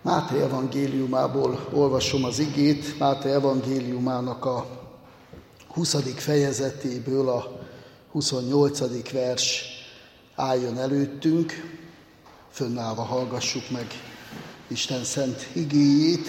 Máté evangéliumából olvasom az igét, Máté evangéliumának a 20. fejezetéből a 28. vers álljon előttünk. Fönnállva hallgassuk meg Isten szent igéjét.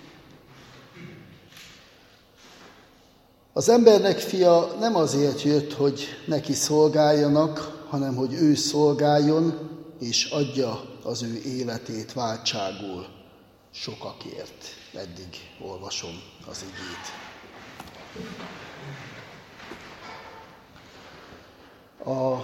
Az embernek fia nem azért jött, hogy neki szolgáljanak, hanem hogy ő szolgáljon, és adja az ő életét váltságul sokakért. Eddig olvasom az igét. A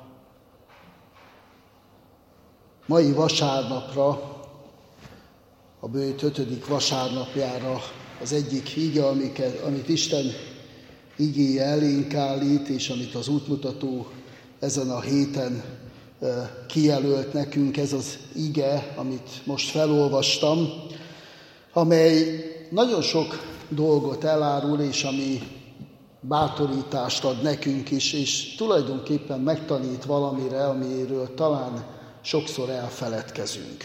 mai vasárnapra, a bőjt 5. vasárnapjára az egyik ige, amit Isten igéje elénk állít, és amit az útmutató ezen a héten kijelölt nekünk, ez az ige, amit most felolvastam, amely nagyon sok dolgot elárul, és ami bátorítást ad nekünk is, és tulajdonképpen megtanít valamire, amiről talán sokszor elfeledkezünk.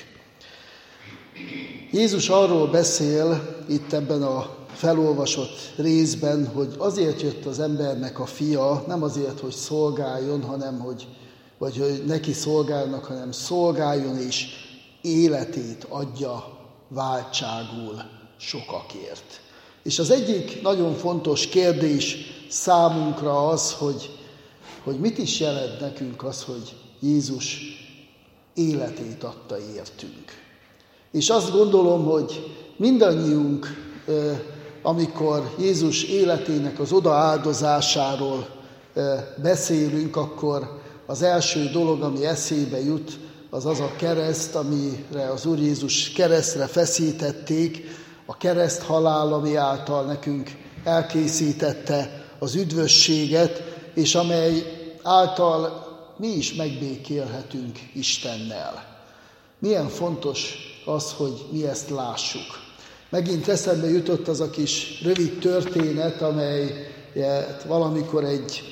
Jézus arról beszél itt ebben a felolvasott részben, hogy azért jött az embernek a fia, nem azért, hogy szolgáljon, vagy hogy neki szolgálnak, hanem szolgáljon és életét adja váltságul sokakért. És az egyik nagyon fontos kérdés számunkra az, hogy mit is jelent nekünk az, hogy Jézus életét adta értünk. És azt gondolom, hogy mindannyiunk, amikor Jézus életének az odaáldozásáról beszélünk, akkor az első dolog, ami eszébe jut, az az a kereszt, amire az Úr Jézus keresztre feszítették, a kereszthalál, ami által nekünk elkészítette az üdvösséget, és amely által mi is megbékélhetünk Istennel. Milyen fontos az, hogy mi ezt lássuk. Megint eszembe jutott az a kis rövid történet, amelyet valamikor egy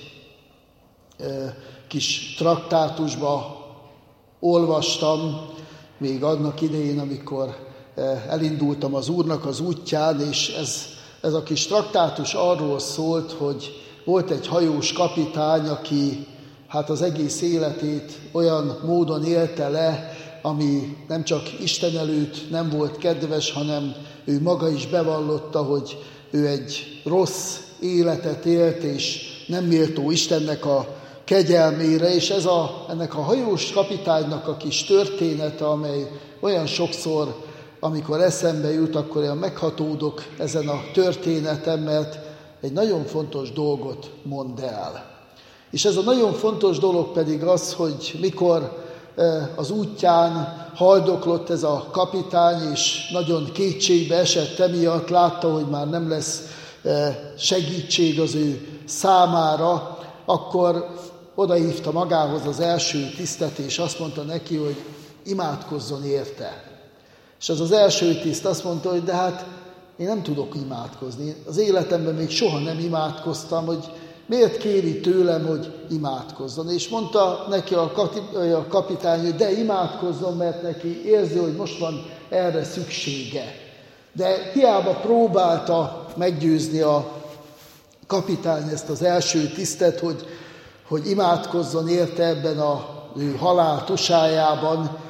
kis traktátusba olvastam, még annak idején, amikor elindultam az Úrnak az útján, és ez a kis traktátus arról szólt, hogy volt egy hajós kapitány, aki az egész életét olyan módon élte le, ami nem csak Isten előtt nem volt kedves, hanem ő maga is bevallotta, hogy ő egy rossz életet élt, és nem méltó Istennek a kegyelmére, és ennek a hajós kapitánynak a kis története, amely olyan sokszor, amikor eszembe jut, akkor olyan meghatódok ezen a történeten, mert egy nagyon fontos dolgot mond el. És ez a nagyon fontos dolog pedig az, hogy mikor az útján haldoklott ez a kapitány, és nagyon kétségbe esett emiatt, látta, hogy már nem lesz segítség az ő számára, akkor odahívta magához az első tisztet, és azt mondta neki, hogy imádkozzon érte. És az első tiszt azt mondta, hogy de hát én nem tudok imádkozni. Az életemben még soha nem imádkoztam, hogy miért kéri tőlem, hogy imádkozzon. És mondta neki a kapitány, hogy de imádkozzon, mert neki érzi, hogy most van erre szüksége. De hiába próbálta meggyőzni a kapitány ezt az első tisztet, hogy imádkozzon érte ebben a ő halál tusájában,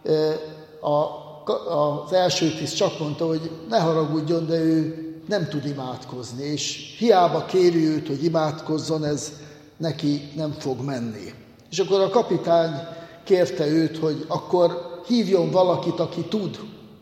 az első tiszt csak mondta, hogy ne haragudjon, de ő nem tud imádkozni, és hiába kéri őt, hogy imádkozzon, ez neki nem fog menni. És akkor a kapitány kérte őt, hogy akkor hívjon valakit, aki tud.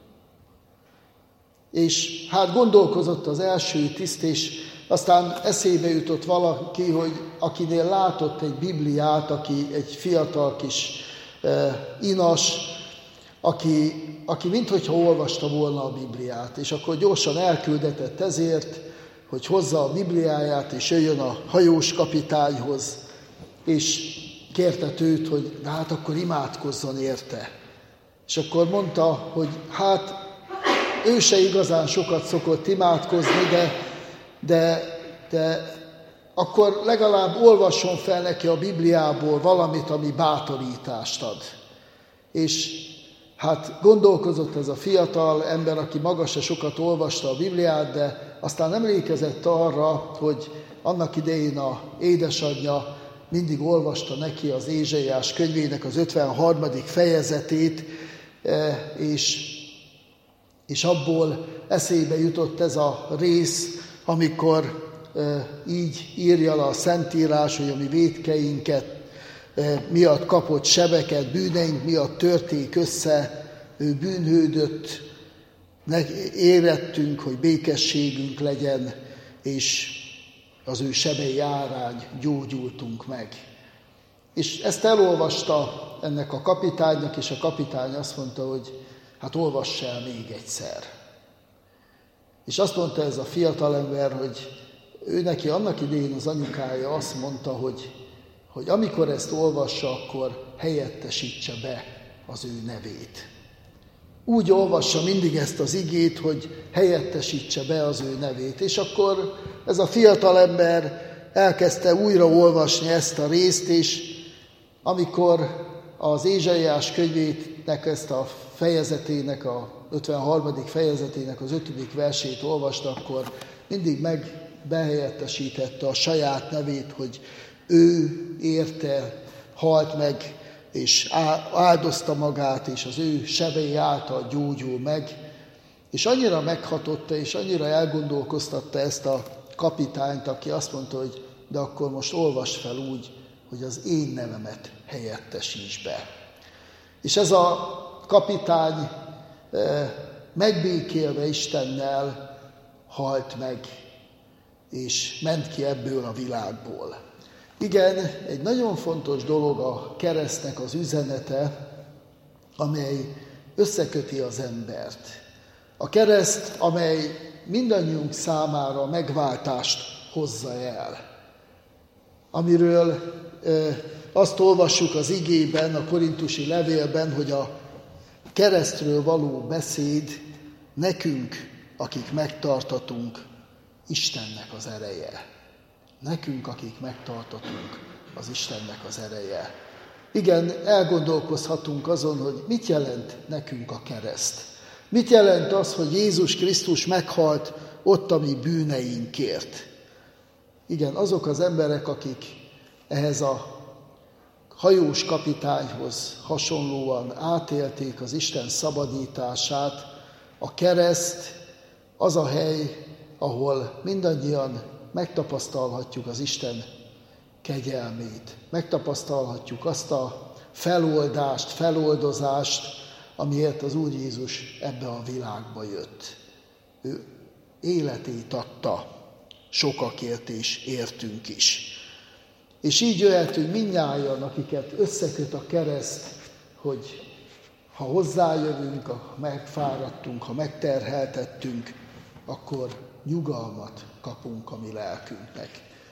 És gondolkozott az első tiszt, és aztán eszébe jutott valaki, hogy akinél látott egy Bibliát, aki egy fiatal kis inas, aki minthogyha olvasta volna a Bibliát, és akkor gyorsan elküldetett ezért, hogy hozza a Bibliáját, és jöjjön a hajós kapitányhoz, és kérte őt, hogy de hát akkor imádkozzon érte. És akkor mondta, hogy ő se igazán sokat szokott imádkozni, de akkor legalább olvasson fel neki a Bibliából valamit, ami bátorítást ad. És Hát gondolkozott ez a fiatal ember, aki maga se sokat olvasta a Bibliát, de aztán emlékezett arra, hogy annak idején az édesanyja mindig olvasta neki az Ézsaiás könyvének az 53. fejezetét, és abból eszébe jutott ez a rész, amikor így írja le a Szentírás, hogy a mi vétkeinket miatt kapott sebeket, bűneink miatt törték össze, ő bűnhődött, érettünk, hogy békességünk legyen, és az ő sebei árán gyógyultunk meg. És ezt elolvasta ennek a kapitánynak, és a kapitány azt mondta, hogy hát olvass el még egyszer. És azt mondta ez a fiatalember, hogy ő neki annak idején az anyukája azt mondta, hogy amikor ezt olvassa, akkor helyettesítse be az ő nevét. Úgy olvassa mindig ezt az igét, hogy helyettesítse be az ő nevét. És akkor ez a fiatalember elkezdte újra olvasni ezt a részt, és amikor az Ézsaiás könyvének ezt a fejezetének, a 53. fejezetének az 5. versét olvasta, akkor mindig behelyettesítette a saját nevét, hogy ő érte, halt meg, és áldozta magát, és az ő sebei által gyógyul meg. És annyira meghatotta, és annyira elgondolkoztatta ezt a kapitányt, aki azt mondta, hogy de akkor most olvasd fel úgy, hogy az én nevemet helyettesíts be. És ez a kapitány megbékélve Istennel halt meg, és ment ki ebből a világból. Igen, egy nagyon fontos dolog a keresztnek az üzenete, amely összeköti az embert. A kereszt, amely mindannyiunk számára megváltást hozza el. Amiről azt olvassuk az igében, a korintusi levélben, hogy a keresztről való beszéd nekünk, akik megtartatunk, Istennek az ereje. Nekünk, akik megtartatunk, az Istennek az ereje. Igen, elgondolkozhatunk azon, hogy mit jelent nekünk a kereszt. Mit jelent az, hogy Jézus Krisztus meghalt ott a mi bűneinkért. Igen, azok az emberek, akik ehhez a hajós kapitányhoz hasonlóan átélték az Isten szabadítását, a kereszt az a hely, ahol mindannyian megtapasztalhatjuk az Isten kegyelmét, megtapasztalhatjuk azt a feloldást, feloldozást, amiért az Úr Jézus ebbe a világba jött. Ő életét adta sokakért és értünk is. És így jöhetünk mindnyájan, akiket összeköt a kereszt, hogy ha hozzájövünk, ha megfáradtunk, ha megterheltettünk, akkor nyugalmat kapunk a mi lelkünknek.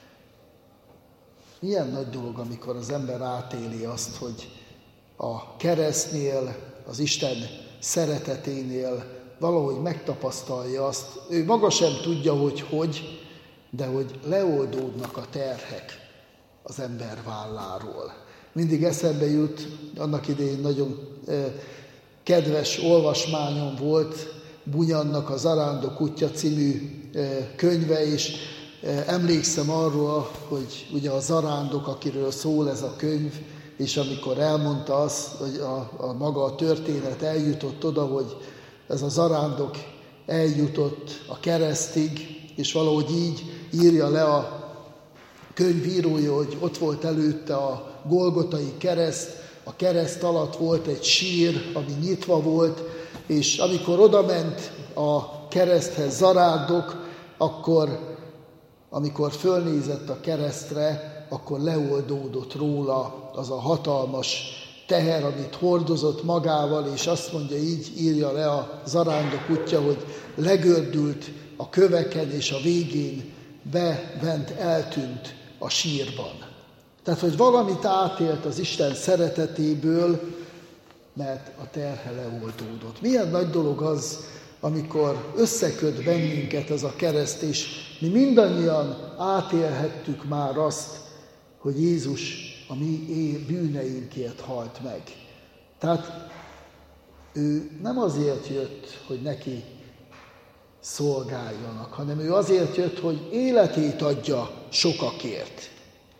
Milyen nagy dolog, amikor az ember átéli azt, hogy a keresztnél, az Isten szereteténél valahogy megtapasztalja azt, ő maga sem tudja, hogy, de hogy leoldódnak a terhek az ember válláról. Mindig eszembe jut, annak idején nagyon kedves olvasmányom volt, Bunyannak a Zarándok útja című könyve, és emlékszem arról, hogy ugye a zarándok, akiről szól ez a könyv, és amikor elmondta azt, hogy a maga a történet eljutott oda, hogy ez a zarándok eljutott a keresztig, és valahogy így írja le a könyvírója, hogy ott volt előtte a Golgotai kereszt, a kereszt alatt volt egy sír, ami nyitva volt, és amikor odament a kereszthez zarándok, akkor, amikor fölnézett a keresztre, akkor leoldódott róla az a hatalmas teher, amit hordozott magával, és azt mondja, így írja le a Zarándok útja, hogy legördült a köveken, és a végén bent eltűnt a sírban. Tehát, hogy valamit átélt az Isten szeretetéből, mert a terhe leoldódott. Milyen nagy dolog az, amikor összeköt bennünket ez a kereszt, és mi mindannyian átélhettük már azt, hogy Jézus a mi bűneinkért halt meg. Tehát ő nem azért jött, hogy neki szolgáljanak, hanem ő azért jött, hogy életét adja sokakért.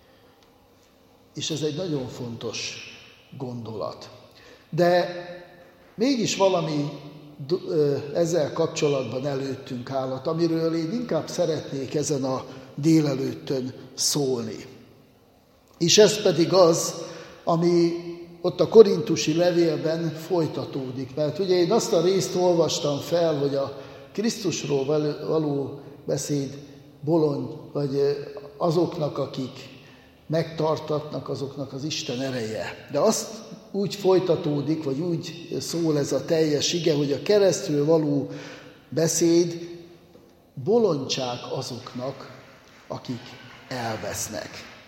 És ez egy nagyon fontos gondolat. De mégis valami ezzel kapcsolatban előttünk állat, amiről én inkább szeretnék ezen a délelőttön szólni. És ez pedig az, ami ott a korintusi levélben folytatódik. Mert ugye én azt a részt olvastam fel, hogy a Krisztusról való beszéd bolond, vagy azoknak, akik megtartatnak, azoknak az Isten ereje. De azt úgy folytatódik, vagy úgy szól ez a teljes ige, hogy a keresztről való beszéd bolondság azoknak, akik elvesznek.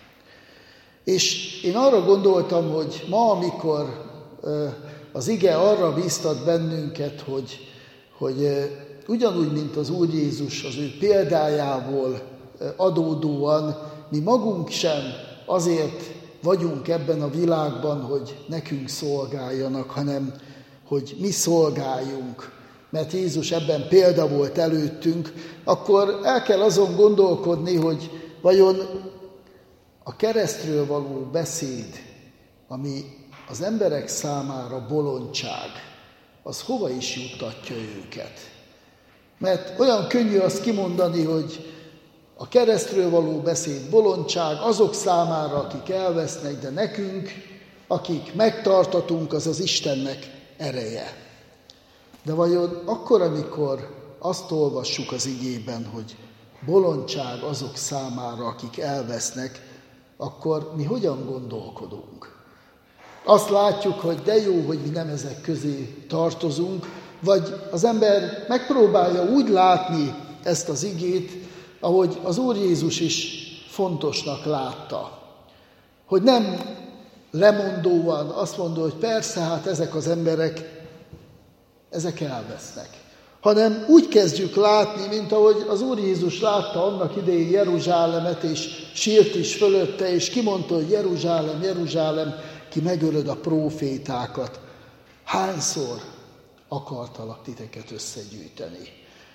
És én arra gondoltam, hogy ma, amikor az ige arra bíztat bennünket, hogy ugyanúgy, mint az Úr Jézus az ő példájából adódóan, mi magunk sem azért vagyunk ebben a világban, hogy nekünk szolgáljanak, hanem hogy mi szolgáljunk, mert Jézus ebben példa volt előttünk, akkor el kell azon gondolkodni, hogy vajon a keresztről való beszéd, ami az emberek számára bolondság, az hova is juttatja őket. Mert olyan könnyű azt kimondani, hogy a keresztről való beszéd bolondság azok számára, akik elvesznek, de nekünk, akik megtartatunk, az az Istennek ereje. De vajon akkor, amikor azt olvassuk az igében, hogy bolondság azok számára, akik elvesznek, akkor mi hogyan gondolkodunk? Azt látjuk, hogy de jó, hogy mi nem ezek közé tartozunk, vagy az ember megpróbálja úgy látni ezt az igét, ahogy az Úr Jézus is fontosnak látta. Hogy nem lemondóan azt mondja, hogy persze, hát ezek az emberek, ezek elvesznek. Hanem úgy kezdjük látni, mint ahogy az Úr Jézus látta annak idején Jeruzsálemet, és sírt is fölötte, és kimondta, hogy Jeruzsálem, Jeruzsálem, ki megölöd a prófétákat. Hányszor akartalak titeket összegyűjteni?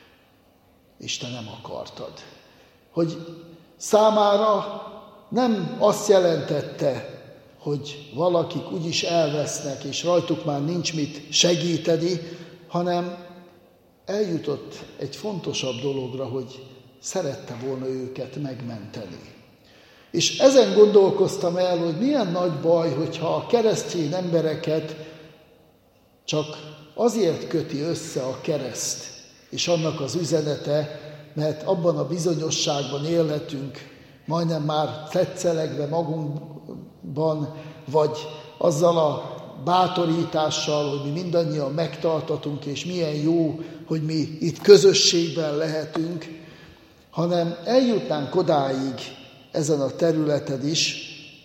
És te nem akartad. Hogy számára nem azt jelentette, hogy valakik úgyis elvesznek, és rajtuk már nincs mit segíteni, hanem eljutott egy fontosabb dologra, hogy szerette volna őket megmenteni. És ezen gondolkoztam el, hogy milyen nagy baj, hogyha a keresztény embereket csak azért köti össze a kereszt, és annak az üzenete, mert abban a bizonyosságban élhetünk, majdnem már tetszelegve magunkban, vagy azzal a bátorítással, hogy mi mindannyian megtartatunk, és milyen jó, hogy mi itt közösségben lehetünk, hanem eljutnánk odáig ezen a területen is,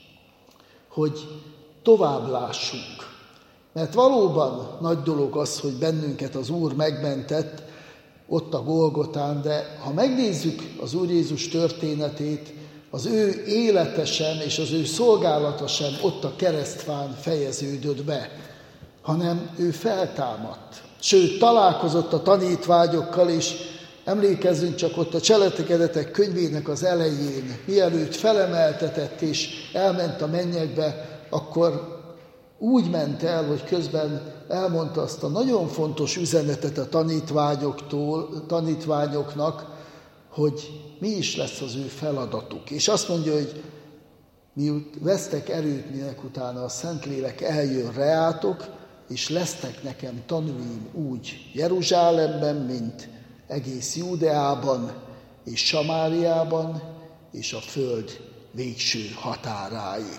hogy tovább lássunk. Mert valóban nagy dolog az, hogy bennünket az Úr megmentett ott a Golgotán, de ha megnézzük az Úr Jézus történetét, az ő élete sem és az ő szolgálata sem ott a keresztfán fejeződött be, hanem ő feltámadt. Sőt, találkozott a tanítványokkal, és emlékezzünk csak ott a Cselekedetek könyvének az elején, mielőtt felemeltetett és elment a mennyekbe, akkor úgy ment el, hogy közben elmondta azt a nagyon fontos üzenetet a tanítványoknak, hogy mi is lesz az ő feladatuk. És azt mondja, hogy miut vesztek erőt, minek utána a Szentlélek eljön reátok, és lesztek nekem tanúim úgy Jeruzsálemben, mint egész Júdeában és Samáriában, és a föld végső határáig.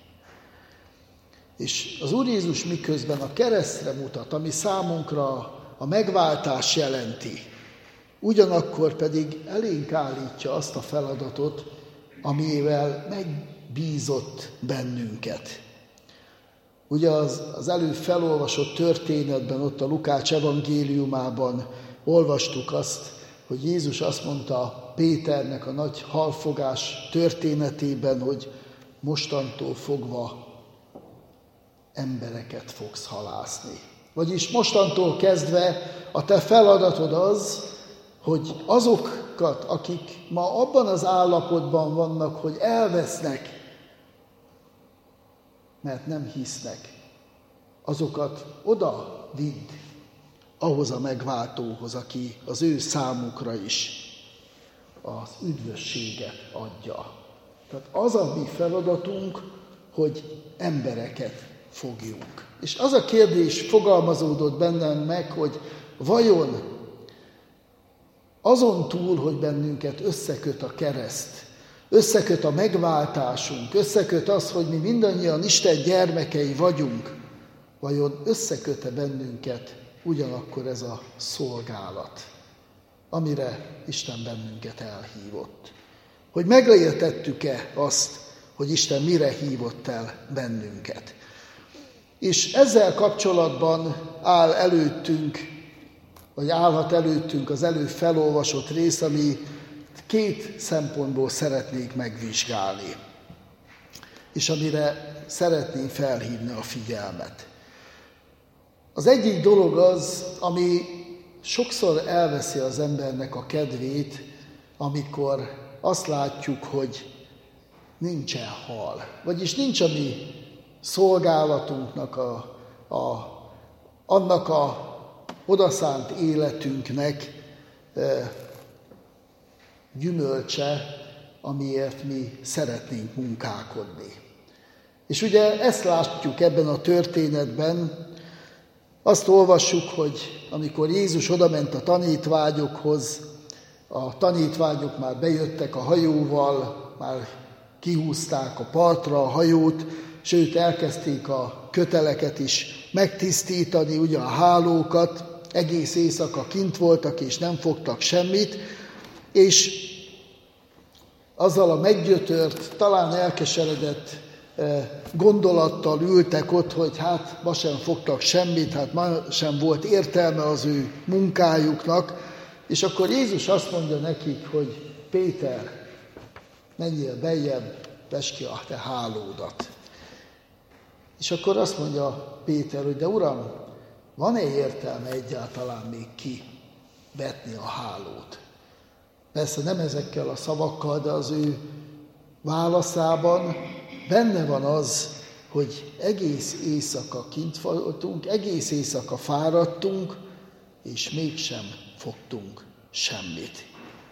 És az Úr Jézus miközben a keresztre mutat, ami számunkra a megváltás jelenti, ugyanakkor pedig elénk állítja azt a feladatot, amivel megbízott bennünket. Ugye az előbb felolvasott történetben, ott a Lukács evangéliumában olvastuk azt, hogy Jézus azt mondta Péternek a nagy halfogás történetében, hogy mostantól fogva embereket fogsz halászni. Vagyis mostantól kezdve a te feladatod az, hogy azokat, akik ma abban az állapotban vannak, hogy elvesznek, mert nem hisznek, azokat oda vidd ahhoz a megváltóhoz, aki az ő számukra is az üdvösséget adja. Tehát az a mi feladatunk, hogy embereket fogjunk. És az a kérdés fogalmazódott bennem meg, hogy vajon azon túl, hogy bennünket összeköt a kereszt, összeköt a megváltásunk, összeköt az, hogy mi mindannyian Isten gyermekei vagyunk, vajon összeköt-e bennünket ugyanakkor ez a szolgálat, amire Isten bennünket elhívott? Hogy megértettük-e azt, hogy Isten mire hívott el bennünket? És ezzel kapcsolatban áll előttünk, vagy állhat előttünk az előbb felolvasott rész, ami két szempontból szeretnék megvizsgálni, és amire szeretném felhívni a figyelmet. Az egyik dolog az, ami sokszor elveszi az embernek a kedvét, amikor azt látjuk, hogy nincsen hal. Vagyis nincs a mi szolgálatunknak, annak a odaszánt életünknek gyümölcse, amiért mi szeretnénk munkálkodni. És ugye ezt látjuk ebben a történetben, azt olvassuk, hogy amikor Jézus odament a tanítványokhoz, a tanítványok már bejöttek a hajóval, már kihúzták a partra a hajót, sőt elkezdték a köteleket is megtisztítani, ugye a hálókat, egész éjszaka kint voltak és nem fogtak semmit, és azzal a meggyötört, talán elkeseredett gondolattal ültek ott, hogy hát ma sem fogtak semmit, hát ma sem volt értelme az ő munkájuknak, és akkor Jézus azt mondja nekik, hogy Péter, menjél beljebb, vesd ki a te hálódat. És akkor azt mondja Péter, hogy de Uram, van-e értelme egyáltalán még kivetni a hálót? Persze nem ezekkel a szavakkal, de az ő válaszában benne van az, hogy egész éjszaka kint voltunk, egész éjszaka fáradtunk, és mégsem fogtunk semmit.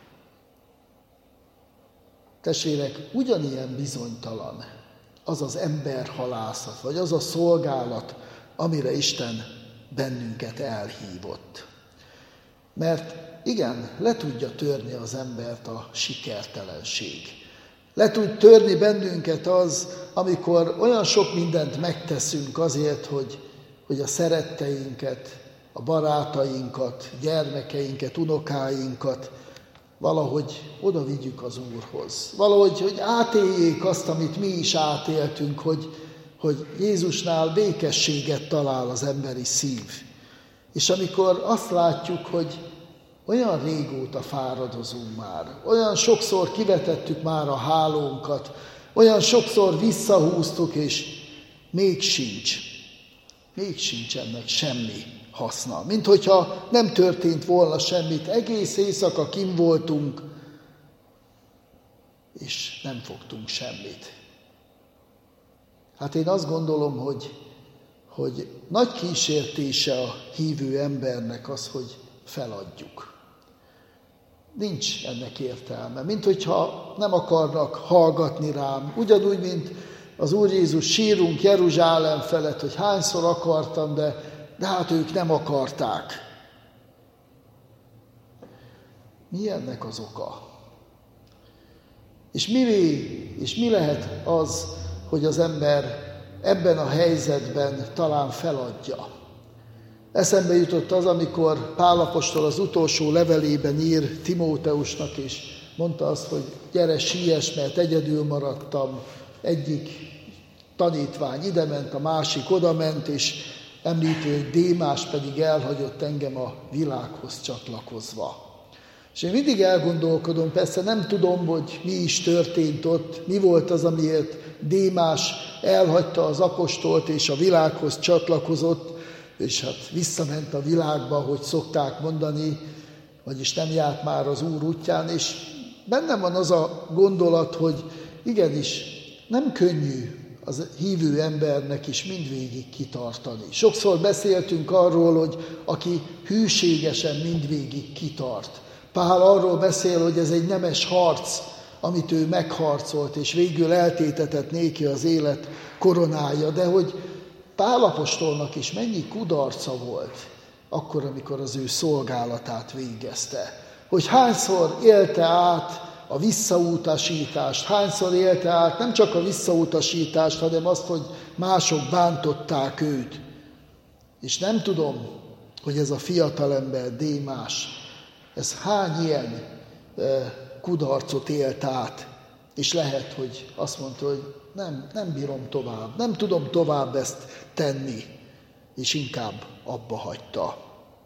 Testvérek, ugyanilyen bizonytalan az az emberhalászat, vagy az a szolgálat, amire Isten bennünket elhívott. Mert igen, le tudja törni az embert a sikertelenség. Le tud törni bennünket az, amikor olyan sok mindent megteszünk azért, hogy a szeretteinket, a barátainkat, gyermekeinket, unokáinkat valahogy oda vigyük az Úrhoz. Valahogy, hogy átéljék azt, amit mi is átéltünk, hogy Jézusnál békességet talál az emberi szív. És amikor azt látjuk, hogy olyan régóta fáradozunk már, olyan sokszor kivetettük már a hálónkat, olyan sokszor visszahúztuk, és még sincs ennek semmi haszna. Mint hogyha nem történt volna semmit, egész éjszaka kint voltunk, és nem fogtunk semmit. Hát én azt gondolom, hogy nagy kísértése a hívő embernek az, hogy feladjuk. Nincs ennek értelme, mint hogyha nem akarnak hallgatni rám. Ugyanúgy, mint az Úr Jézus sírunk Jeruzsálem felett, hogy hányszor akartam, de hát ők nem akarták. Mi ennek az oka? És mi lehet az, hogy az ember ebben a helyzetben talán feladja? Eszembe jutott az, amikor Pál apostol az utolsó levelében ír Timóteusnak, és mondta azt, hogy gyere, siess, mert egyedül maradtam. Egyik tanítvány idement, a másik odament, és említi, hogy Démás pedig elhagyott engem a világhoz csatlakozva. És én mindig elgondolkodom, persze nem tudom, hogy mi is történt ott, mi volt az, amiért Démás elhagyta az apostolt és a világhoz csatlakozott, és hát visszament a világba, hogy szokták mondani, vagyis nem járt már az Úr útján, és bennem van az a gondolat, hogy igenis nem könnyű az hívő embernek is mindvégig kitartani. Sokszor beszéltünk arról, hogy aki hűségesen mindvégig kitart. Pál arról beszél, hogy ez egy nemes harc, amit ő megharcolt, és végül eltétetett néki az élet koronája, de hogy Pál apostolnak is mennyi kudarca volt akkor, amikor az ő szolgálatát végezte. Hogy hányszor élte át a visszautasítást, hányszor élte át nem csak a visszautasítást, hanem azt, hogy mások bántották őt. És nem tudom, hogy ez a fiatalember, Démás, ez hány ilyen kudarcot élt át, és lehet, hogy azt mondta, hogy nem bírom tovább, nem tudom tovább ezt tenni, és inkább abba hagyta.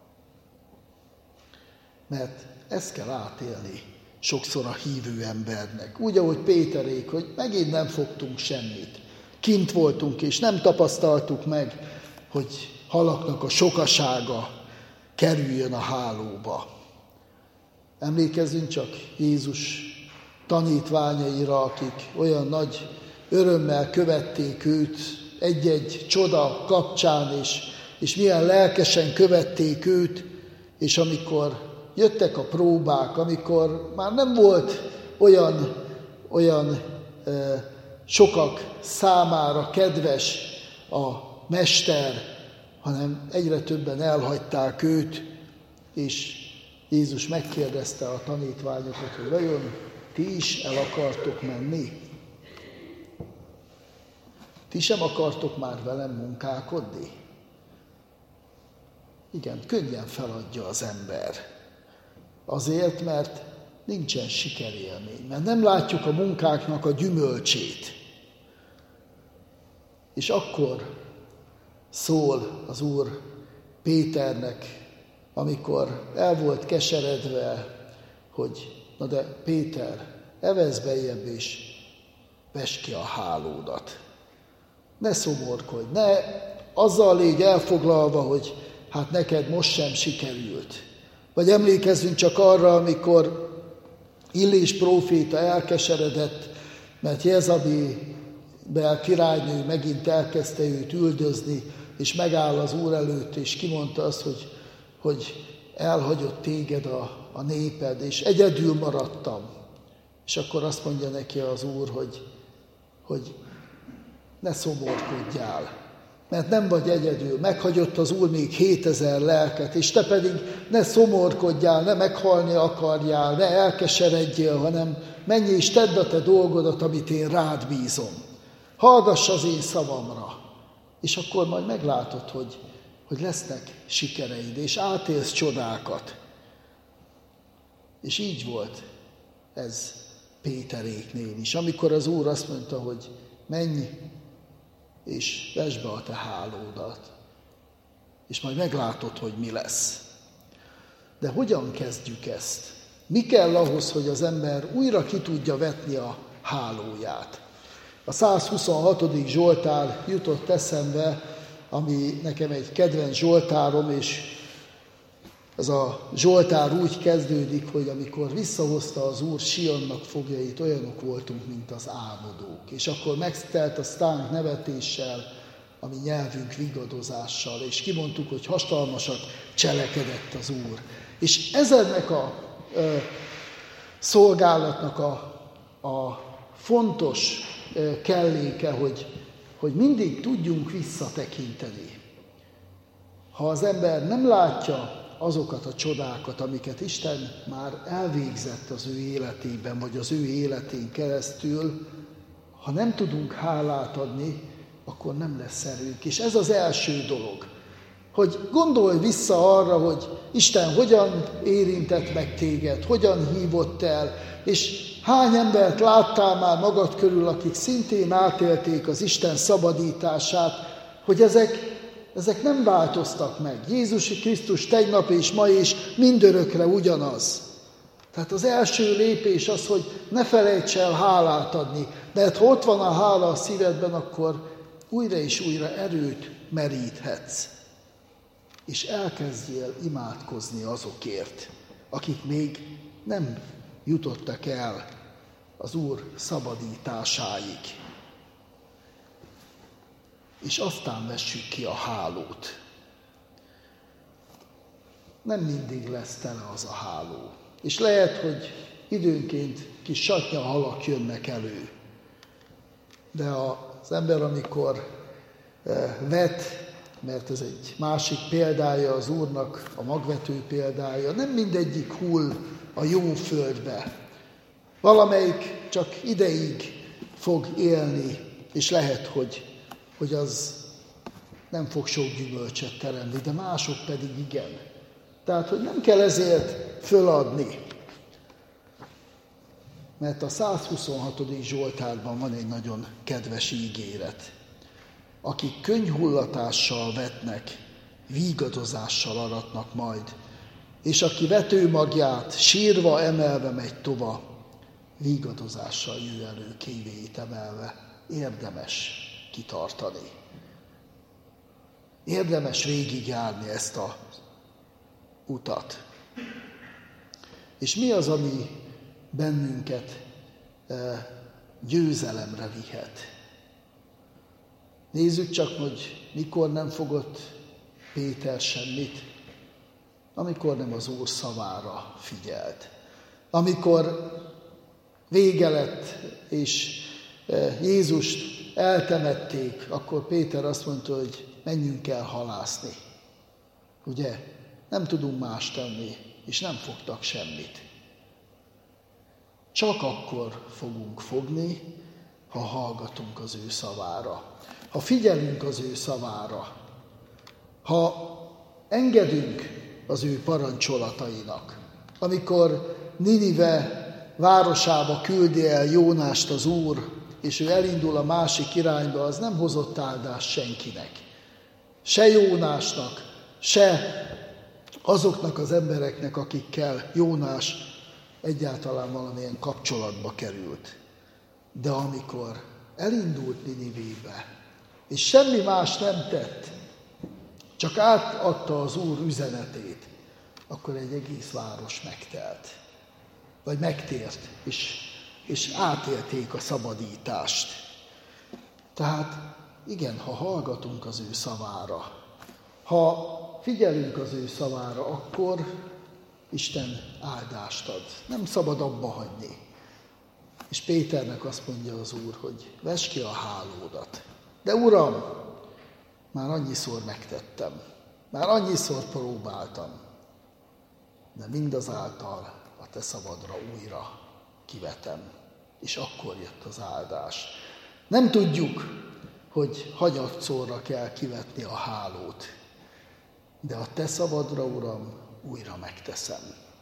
Mert ezt kell átélni sokszor a hívő embernek. Úgy, ahogy Péterék, hogy megint nem fogtunk semmit. Kint voltunk, és nem tapasztaltuk meg, hogy halaknak a sokasága kerüljön a hálóba. Emlékezzünk csak Jézus tanítványaira, akik olyan nagy örömmel követték őt egy-egy csoda kapcsán, és milyen lelkesen követték őt, és amikor jöttek a próbák, amikor már nem volt olyan sokak számára kedves a mester, hanem egyre többen elhagyták őt, és Jézus megkérdezte a tanítványokat, hogy vajon ti is el akartok menni? Ti sem akartok már velem munkálkodni? Igen, könnyen feladja az ember. Azért, mert nincsen sikerélmény, mert nem látjuk a munkáknak a gyümölcsét. És akkor szól az Úr Péternek, amikor el volt keseredve, hogy na de Péter, evezz bejebb és vesd ki a hálódat. Ne szomorkodj, ne azzal légy elfoglalva, hogy hát neked most sem sikerült. Vagy emlékezzünk csak arra, amikor Illés próféta elkeseredett, mert Jezabel királynő megint elkezdte őt üldözni, és megáll az Úr előtt, és kimondta azt, hogy elhagyott téged a néped, és egyedül maradtam. És akkor azt mondja neki az Úr, hogy ne szomorkodjál, mert nem vagy egyedül, meghagyott az Úr még 7000 lelket, és te pedig ne szomorkodjál, ne meghalni akarjál, ne elkeseredjél, hanem menj és tedd a te dolgodat, amit én rád bízom. Hallgass az én szavamra, és akkor majd meglátod, hogy lesznek sikereid, és átélsz csodákat. És így volt ez Péteréknél is, amikor az Úr azt mondta, hogy menj, és vesd be a te hálódat, és majd meglátod, hogy mi lesz. De hogyan kezdjük ezt? Mi kell ahhoz, hogy az ember újra ki tudja vetni a hálóját? A 126. Zsoltár jutott eszembe, ami nekem egy kedvenc zsoltárom, és ez a zsoltár úgy kezdődik, hogy amikor visszahozta az Úr Sionnak foglyait, olyanok voltunk, mint az álmodók. És akkor megtelt a sztánk nevetéssel, a mi nyelvünk vigadozással, és kimondtuk, hogy hatalmasat cselekedett az Úr. És ezennek a szolgálatnak a fontos kelléke, hogy mindig tudjunk visszatekinteni. Ha az ember nem látja azokat a csodákat, amiket Isten már elvégzett az ő életében, vagy az ő életén keresztül, ha nem tudunk hálát adni, akkor nem lesz erőnk. És ez az első dolog, hogy gondolj vissza arra, hogy Isten hogyan érintett meg téged, hogyan hívott el, és hány embert láttál már magad körül, akik szintén átélték az Isten szabadítását, hogy ezek nem változtak meg. Jézus Krisztus tegnap és ma és mindörökre ugyanaz. Tehát az első lépés az, hogy ne felejts el hálát adni, mert ha ott van a hála a szívedben, akkor újra és újra erőt meríthetsz. és elkezdjél imádkozni azokért, akik még nem jutottak el az Úr szabadításáig. És aztán vessük ki a hálót. Nem mindig lesz tele az a háló. És lehet, hogy időnként kis satnyahalak jönnek elő. De az ember, amikor vet, mert ez egy másik példája az Úrnak, a magvető példája, nem mindegyik hull a jó földbe. Valamelyik csak ideig fog élni, és lehet, hogy az nem fog sok gyümölcsöt teremni, de mások pedig igen. Tehát, hogy nem kell ezért föladni. Mert a 126. Zsoltárban van egy nagyon kedves ígéret. Akik könnyhullatással vetnek, vígadozással aratnak majd, és aki vetőmagját sírva emelve megy tova, vígadozással jő elő kévéit emelve. Érdemes kitartani. Érdemes végigjárni ezt a utat. És mi az, ami bennünket győzelemre vihet? Nézzük csak, hogy mikor nem fogott Péter semmit, amikor nem az Úr szavára figyelt. Amikor vége lett, és Jézust eltemették, akkor Péter azt mondta, hogy menjünk el halászni. Ugye? Nem tudunk más tenni, és nem fogtak semmit. Csak akkor fogunk fogni, ha hallgatunk az ő szavára, ha figyelünk az ő szavára, ha engedünk az ő parancsolatainak. Amikor Ninive városába küldi el Jónást az Úr, és ő elindul a másik irányba, az nem hozott áldást senkinek. Se Jónásnak, se azoknak az embereknek, akikkel Jónás egyáltalán valamilyen kapcsolatba került. De amikor elindult Ninivébe, és semmi más nem tett, csak átadta az Úr üzenetét, akkor egy egész város megtelt. Vagy megtért, és átélték a szabadítást. Tehát igen, ha hallgatunk az ő szavára, ha figyelünk az ő szavára, akkor Isten áldást ad. Nem szabad abba hagyni. És Péternek azt mondja az Úr, hogy vess ki a hálódat. De Uram, már annyiszor megtettem, már annyiszor próbáltam, de mindazáltal a te szabadra újra kivetem. És akkor jött az áldás. Nem tudjuk, hogy hanyatszorra kell kivetni a hálót, de a te szabadra, Uram, újra megteszem.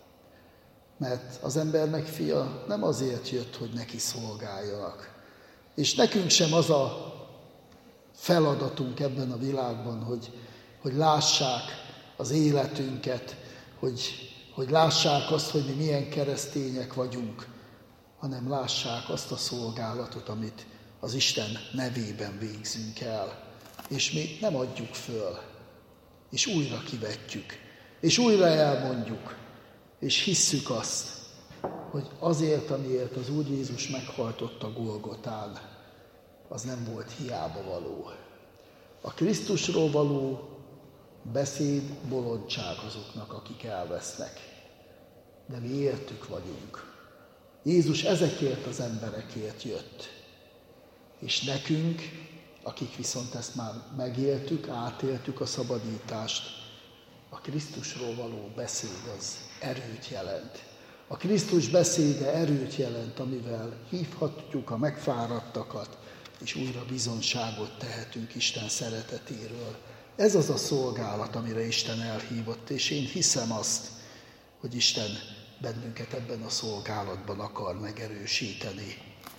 Mert az embernek fia nem azért jött, hogy neki szolgáljanak. És nekünk sem az a feladatunk ebben a világban, hogy lássák az életünket, hogy lássák azt, hogy mi milyen keresztények vagyunk, hanem lássák azt a szolgálatot, amit az Isten nevében végzünk el. És mi nem adjuk föl, és újra kivetjük, és újra elmondjuk, és hisszük azt, hogy azért, amiért az Úr Jézus meghalt a Golgotán, az nem volt hiába való. A Krisztusról való beszéd bolondság azoknak, akik elvesznek. De mi értük vagyunk. Jézus ezekért az emberekért jött. És nekünk, akik viszont ezt már megéltük, átéltük a szabadítást, a Krisztusról való beszéd az erőt jelent. A Krisztus beszéde erőt jelent, amivel hívhatjuk a megfáradtakat, és újra bizonságot tehetünk Isten szeretetéről. Ez az a szolgálat, amire Isten elhívott, és én hiszem azt, hogy Isten bennünket ebben a szolgálatban akar megerősíteni.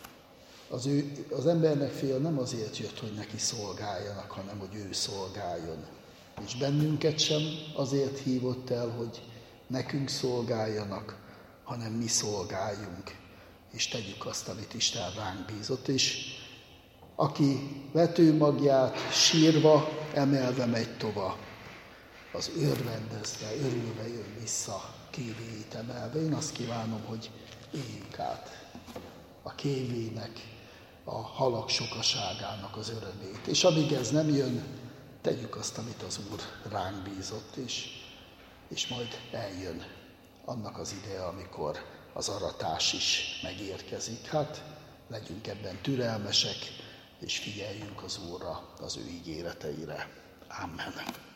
Az embernek fia nem azért jött, hogy neki szolgáljanak, hanem hogy ő szolgáljon. És bennünket sem azért hívott el, hogy nekünk szolgáljanak, hanem mi szolgáljunk, és tegyük azt, amit Isten ránk bízott. És aki vetőmagját sírva, emelve megy tova. az örvendezve, örülve jön vissza kévéit emelve. Én azt kívánom, hogy éljünk át a kévének, a halak sokaságának az örömét. És amíg ez nem jön, tegyük azt, amit az Úr ránk bízott, és majd eljön annak az ideje, amikor az aratás is megérkezik. Hát legyünk ebben türelmesek, és figyeljünk az Úrra, az ő ígéreteire. Amen.